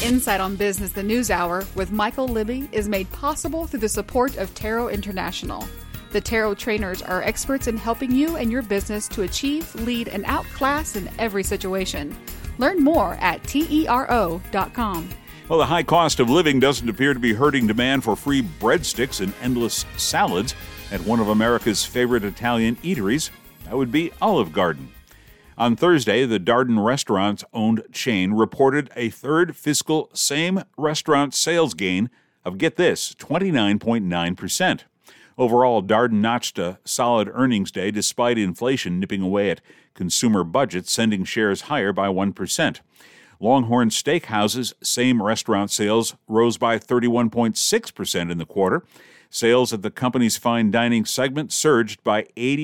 Insight on Business, the News Hour, with Michael Libby is made possible through the support of Tarot International. The Tarot trainers are experts in helping you and your business to achieve, lead, and outclass in every situation. Learn more at TERO.com. Well, the high cost of living doesn't appear to be hurting demand for free breadsticks and endless salads at one of America's favorite Italian eateries. That would be Olive Garden. On Thursday, the Darden Restaurants-owned chain reported a third fiscal same-restaurant sales gain of, get this, 29.9%. Overall, Darden notched a solid earnings day despite inflation nipping away at consumer budgets, sending shares higher by 1%. Longhorn Steakhouse's same-restaurant sales rose by 31.6% in the quarter. Sales at the company's fine dining segment surged by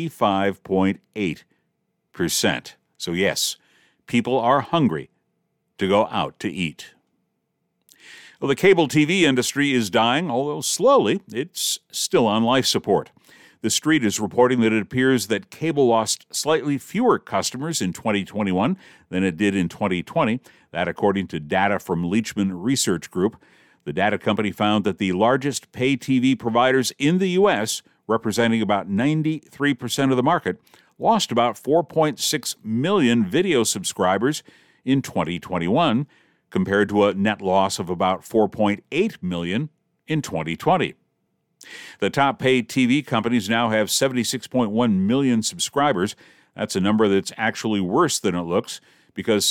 85.8%. So yes, people are hungry to go out to eat. Well, the cable TV industry is dying, although slowly, it's still on life support. The Street is reporting that it appears that cable lost slightly fewer customers in 2021 than it did in 2020. That according to data from Leachman Research Group. The data company found that the largest pay TV providers in the U.S., representing about 93% of the market, lost about 4.6 million video subscribers in 2021, compared to a net loss of about 4.8 million in 2020. The top paid TV companies now have 76.1 million subscribers. That's a number that's actually worse than it looks, because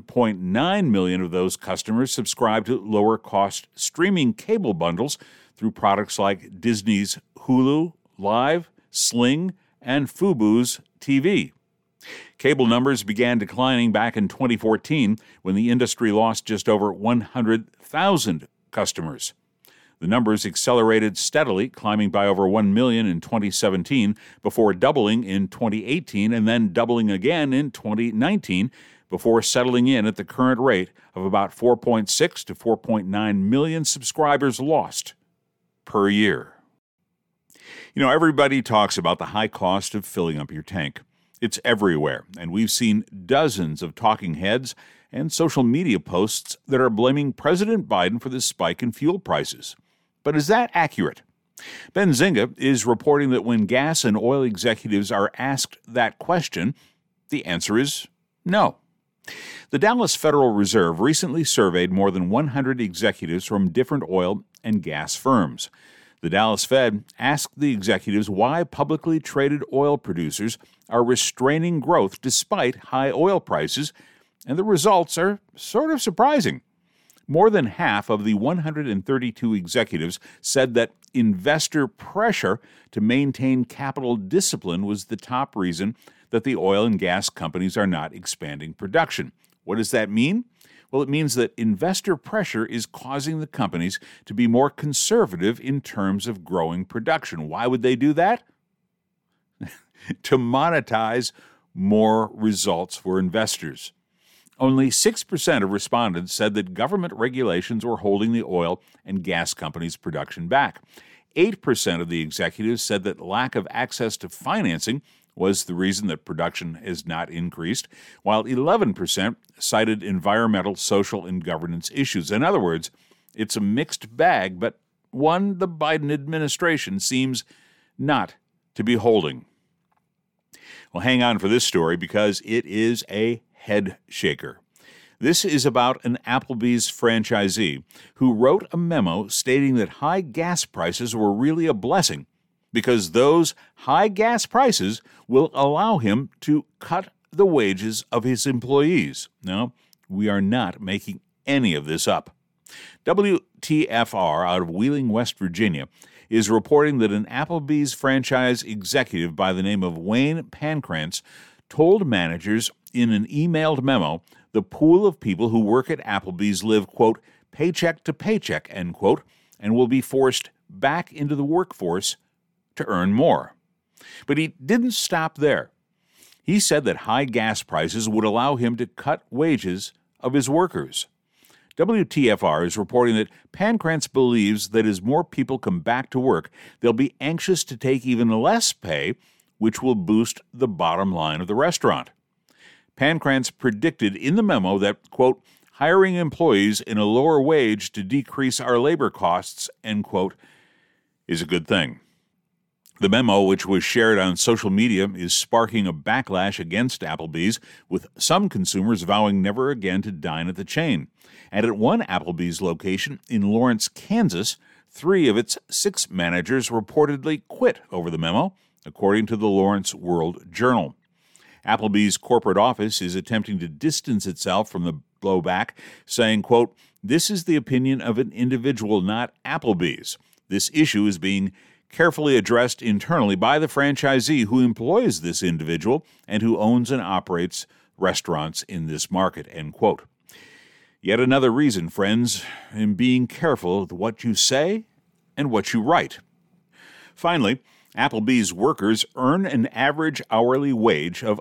7.9 million of those customers subscribe to lower-cost streaming cable bundles through products like Disney's Hulu, Live, Sling, and Fubo's TV. Cable numbers began declining back in 2014 when the industry lost just over 100,000 customers. The numbers accelerated steadily, climbing by over 1 million in 2017 before doubling in 2018 and then doubling again in 2019 before settling in at the current rate of about 4.6 to 4.9 million subscribers lost per year. You know, everybody talks about the high cost of filling up your tank. It's everywhere, and we've seen dozens of talking heads and social media posts that are blaming President Biden for the spike in fuel prices. But is that accurate? Benzinga is reporting that when gas and oil executives are asked that question, the answer is no. The Dallas Federal Reserve recently surveyed more than 100 executives from different oil and gas firms. The Dallas Fed asked the executives why publicly traded oil producers are restraining growth despite high oil prices, and the results are sort of surprising. More than half of the 132 executives said that investor pressure to maintain capital discipline was the top reason that the oil and gas companies are not expanding production. What does that mean? Well, it means that investor pressure is causing the companies to be more conservative in terms of growing production. Why would they do that? To monetize more results for investors. Only 6% of respondents said that government regulations were holding the oil and gas companies' production back. 8% of the executives said that lack of access to financing was the reason that production has not increased, while 11% cited environmental, social, and governance issues. In other words, it's a mixed bag, but one the Biden administration seems not to be holding. Well, hang on for this story because it is a head shaker. This is about an Applebee's franchisee who wrote a memo stating that high gas prices were really a blessing because those high gas prices will allow him to cut the wages of his employees. Now, we are not making any of this up. WTFR out of Wheeling, West Virginia, is reporting that an Applebee's franchise executive by the name of Wayne Pancrantz told managers in an emailed memo the pool of people who work at Applebee's live, quote, paycheck to paycheck, end quote, and will be forced back into the workforce to earn more. But he didn't stop there. He said that high gas prices would allow him to cut wages of his workers. WTFR is reporting that Pancrantz believes that as more people come back to work, they'll be anxious to take even less pay, which will boost the bottom line of the restaurant. Pancrantz predicted in the memo that, quote, hiring employees in a lower wage to decrease our labor costs, end quote, is a good thing. The memo, which was shared on social media, is sparking a backlash against Applebee's, with some consumers vowing never again to dine at the chain. And at one Applebee's location in Lawrence, Kansas, 3 of its 6 managers reportedly quit over the memo, according to the Lawrence World Journal. Applebee's corporate office is attempting to distance itself from the blowback, saying, quote, "This is the opinion of an individual, not Applebee's. This issue is being carefully addressed internally by the franchisee who employs this individual and who owns and operates restaurants in this market," end quote. Yet another reason, friends, in being careful with what you say and what you write. Finally, Applebee's workers earn an average hourly wage of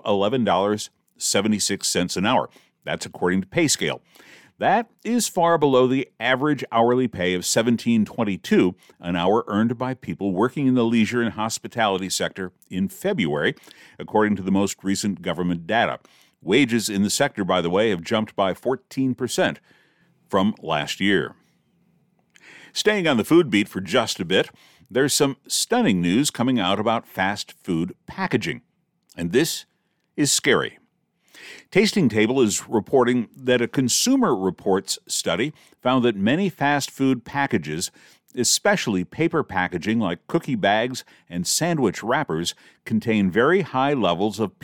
$11.76 an hour. That's according to PayScale. That is far below the average hourly pay of $17.22 an hour earned by people working in the leisure and hospitality sector in February, according to the most recent government data. Wages in the sector, by the way, have jumped by 14% from last year. Staying on the food beat for just a bit, there's some stunning news coming out about fast food packaging. And this is scary. Tasting Table is reporting that a Consumer Reports study found that many fast food packages, especially paper packaging like cookie bags and sandwich wrappers, contain very high levels of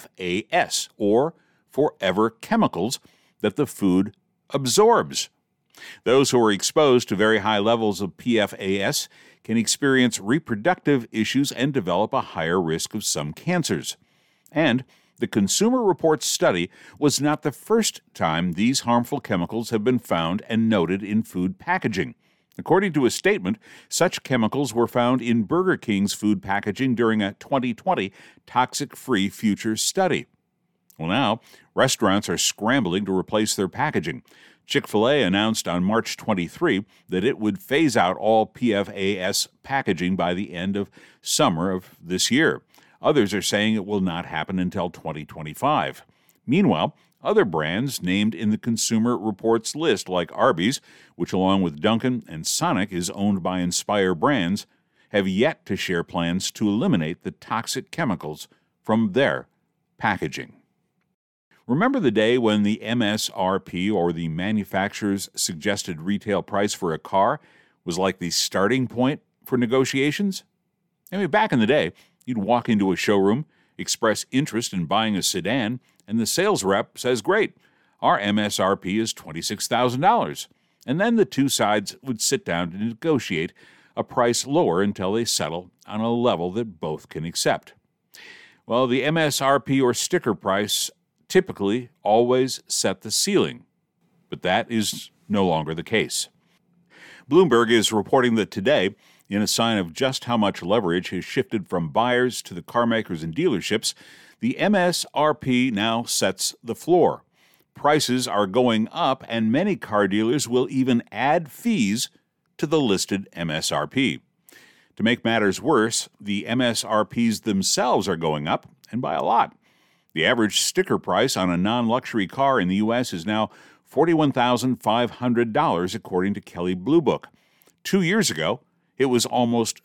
PFAS, or forever chemicals, that the food absorbs. Those who are exposed to very high levels of PFAS can experience reproductive issues and develop a higher risk of some cancers. And the Consumer Reports study was not the first time these harmful chemicals have been found and noted in food packaging. According to a statement, such chemicals were found in Burger King's food packaging during a 2020 Toxic-Free Future study. Well, now, restaurants are scrambling to replace their packaging. Chick-fil-A announced on March 23 that it would phase out all PFAS packaging by the end of summer of this year. Others are saying it will not happen until 2025. Meanwhile, other brands named in the Consumer Reports list, like Arby's, which along with Dunkin' and Sonic is owned by Inspire Brands, have yet to share plans to eliminate the toxic chemicals from their packaging. Remember the day when the MSRP, or the manufacturer's suggested retail price for a car, was like the starting point for negotiations? I mean, back in the day, you'd walk into a showroom, express interest in buying a sedan, and the sales rep says, "Great, our MSRP is $26,000. And then the two sides would sit down to negotiate a price lower until they settle on a level that both can accept. Well, the MSRP or sticker price typically always set the ceiling, but that is no longer the case. Bloomberg is reporting that today, in a sign of just how much leverage has shifted from buyers to the carmakers and dealerships, the MSRP now sets the floor. Prices are going up, and many car dealers will even add fees to the listed MSRP. To make matters worse, the MSRPs themselves are going up, and by a lot. The average sticker price on a non-luxury car in the U.S. is now $41,500, according to Kelley Blue Book. 2 years ago, it was almost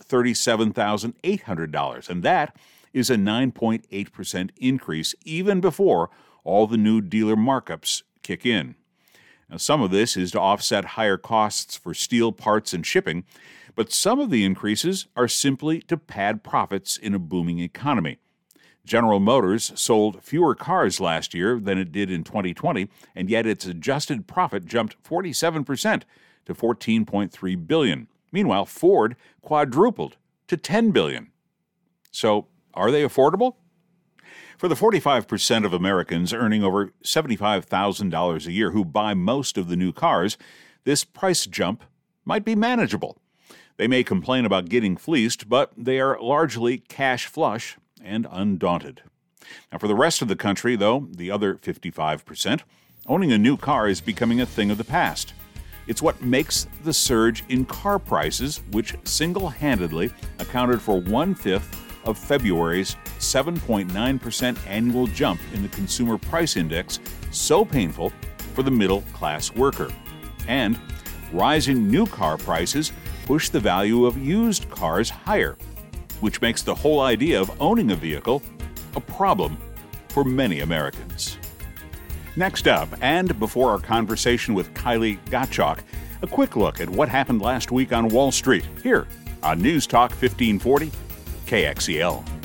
$37,800, and that is a 9.8% increase even before all the new dealer markups kick in. Now, some of this is to offset higher costs for steel parts and shipping, but some of the increases are simply to pad profits in a booming economy. General Motors sold fewer cars last year than it did in 2020, and yet its adjusted profit jumped 47% to $14.3 billion. Meanwhile, Ford quadrupled to $10 billion. So, are they affordable? For the 45% of Americans earning over $75,000 a year who buy most of the new cars, this price jump might be manageable. They may complain about getting fleeced, but they are largely cash flush and undaunted. Now, for the rest of the country, though, the other 55%, owning a new car is becoming a thing of the past. It's what makes the surge in car prices, which single-handedly accounted for 1/5 of February's 7.9% annual jump in the Consumer Price Index, so painful for the middle-class worker. And rising new car prices push the value of used cars higher, which makes the whole idea of owning a vehicle a problem for many Americans. Next up, and before our conversation with Kylie Gottschalk, a quick look at what happened last week on Wall Street, here on News Talk 1540 KXEL.